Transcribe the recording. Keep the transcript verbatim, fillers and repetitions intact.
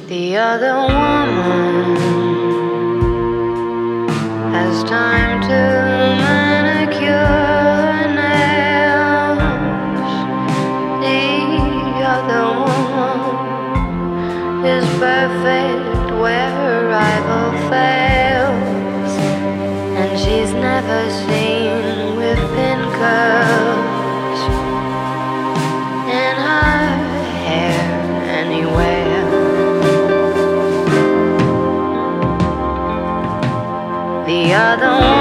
The other woman has time to manicure her nails. The other woman is perfect where her rival fails, and she's never seen with thin curls in her hair anywhere. The other one